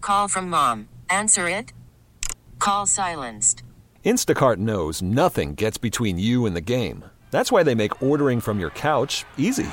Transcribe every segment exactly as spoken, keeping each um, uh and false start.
call from mom. Answer it. Call silenced. Instacart knows nothing gets between you and the game. That's why they make ordering from your couch easy.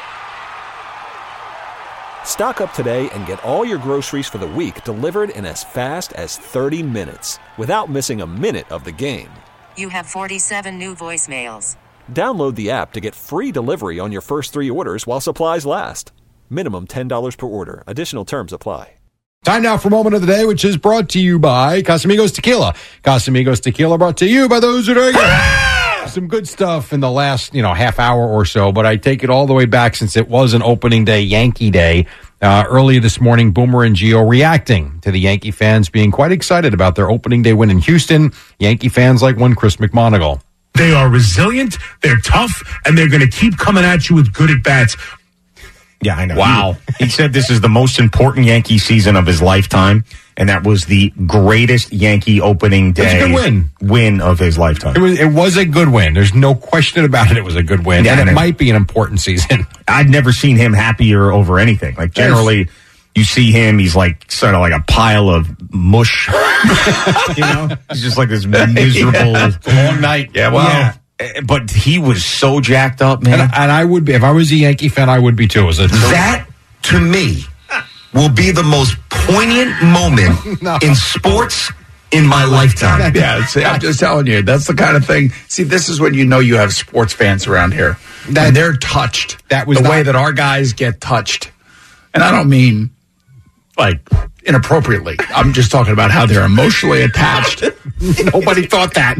Stock up today and get all your groceries for the week delivered in as fast as thirty minutes without missing a minute of the game. You have forty-seven new voicemails. Download the app to get free delivery on your first three orders while supplies last. Minimum ten dollars per order. Additional terms apply. Time now for Moment of the Day, which is brought to you by Casamigos Tequila. Casamigos Tequila brought to you by those who drink it. Some good stuff in the last, you know, half hour or so, but I take it all the way back since it was an opening day, Yankee Day. Uh, early this morning, Boomer and Gio reacting to the Yankee fans being quite excited about their opening day win in Houston. Yankee fans like one Chris McMonagle. They are resilient, they're tough, and they're going to keep coming at you with good at-bats. Yeah, I know. Wow. He, he said this is the most important Yankee season of his lifetime, and that was the greatest Yankee opening day It was a good win. win of his lifetime. It was, it was a good win. There's no question about it. It was a good win, Yeah, and and it it- might be an important season. I'd never seen him happier over anything. Like, generally, you see him, he's like sort of like a pile of mush. You know? He's just like this miserable. Long night. Yeah, well, Yeah. eh, but he was so jacked up, man. And, and I would be, if I was a Yankee fan, I would be too. It was a That, to me, will be the most poignant moment No. in sports in my lifetime. Yeah, see, I'm just telling you, that's the kind of thing. See, this is when you know you have sports fans around here. That- and they're touched. That was the not- way that our guys get touched. And I don't mean like inappropriately. I'm just talking about how they're emotionally attached. Nobody thought that.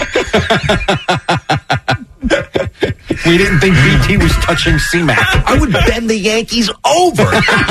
We didn't think B T was touching C Mac. I would bend the Yankees over.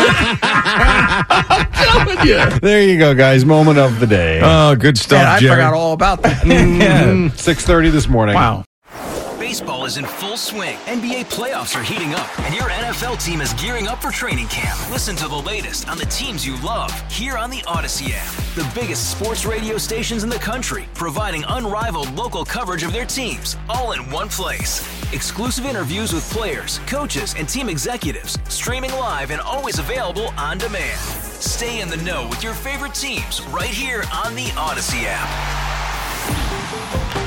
There you go, guys. Moment of the day. Oh, good stuff, Man, I Jerry. forgot all about that. Mm, six thirty this morning. Wow. Baseball is in full swing. N B A playoffs are heating up, and your N F L team is gearing up for training camp. Listen to the latest on the teams you love here on the Odyssey app. The biggest sports radio stations in the country, providing unrivaled local coverage of their teams, all in one place. Exclusive interviews with players, coaches, and team executives, streaming live and always available on demand. Stay in the know with your favorite teams right here on the Odyssey app.